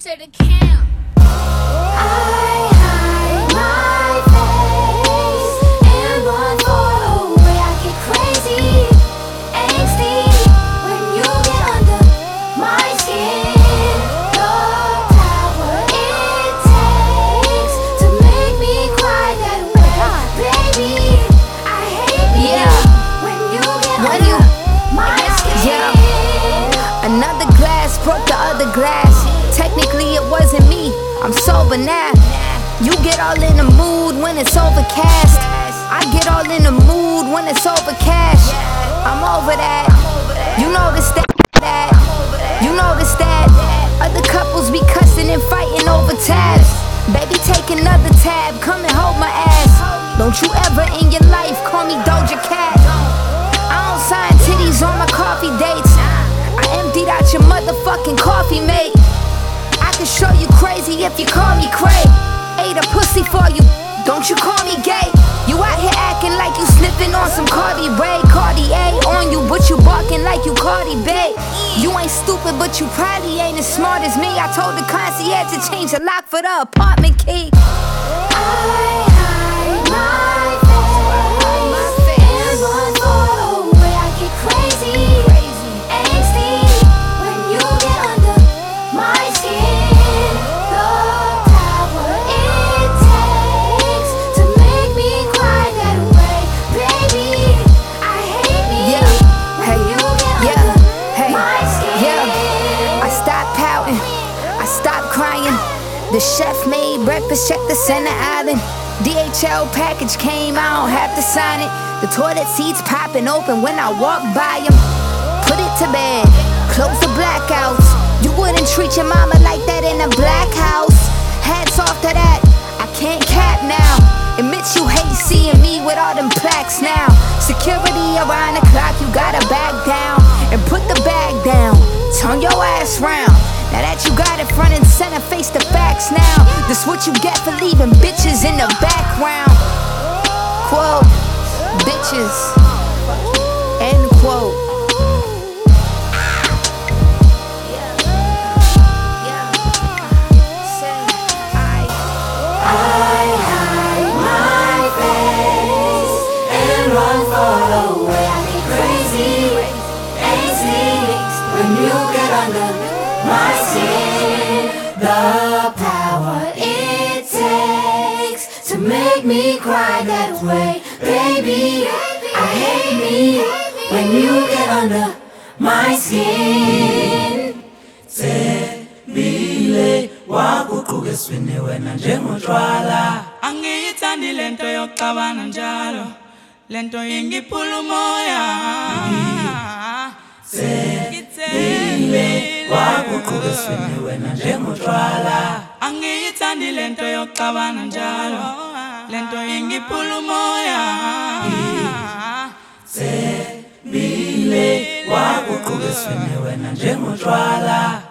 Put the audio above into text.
to the camp. I hide my face and run far away. I get crazy, angsty when you get under my skin. The power it takes to make me cry that way, baby. I hate me when you get under my skin. Another glass broke the other glass. Technically it wasn't me, I'm sober now. You get all in the mood when it's overcast. I get all in the mood when it's overcast. I'm over that. You notice that. You notice that. Other couples be cussing and fighting over tabs. Baby, take another tab, come and hold my ass. Don't you ever in your life call me Doja Cat. I don't sign titties on my coffee dates. I emptied out your motherfucking coffee, mate. I can show you crazy if you call me cray. Ate a pussy for you, don't you call me gay. You out here acting like you sniffing on some Cardi Ray, Cartier on you, but you barking like you Cardi Bay. You ain't stupid, but you probably ain't as smart as me. I told the concierge to change the lock for the apartment key. I hide my face and run far away. I get crazy, angsty when you get under my skin. The power it takes to make me cry that way, baby. I hate me when you get under my skin. I stopped pouting, I stopped crying. The chef made breakfast, check the center island. DHL package came, I don't have to sign it. The toilet seats popping open when I walk by them. Put it to bed, close the blackouts. You wouldn't treat your mama like that in a black house. Hats off to that, I can't cap now. Admit you hate seeing me with all them plaques now. Security around the clock, you gotta back down. And put the bag down, turn your ass round. Now that you got it front and center, face the facts now. This what you get for leaving bitches in the background. Quote, bitches, end quote. I hide my face and run far away. I get crazy, angsty when you get under my skin. The power it takes to make me cry that way, baby. I hate me when you get under my skin. Bile wakuquka eswini wena njengotshwala. Angiyithandi lento yokucabana njalo, lento ingiphula umoya. Bile wakuquka eswini wena njengotshwala. Angiyithandi lento yokucabana njalo, lento ingiphula umoya. Bile wakuquka eswini wena njengotshwala.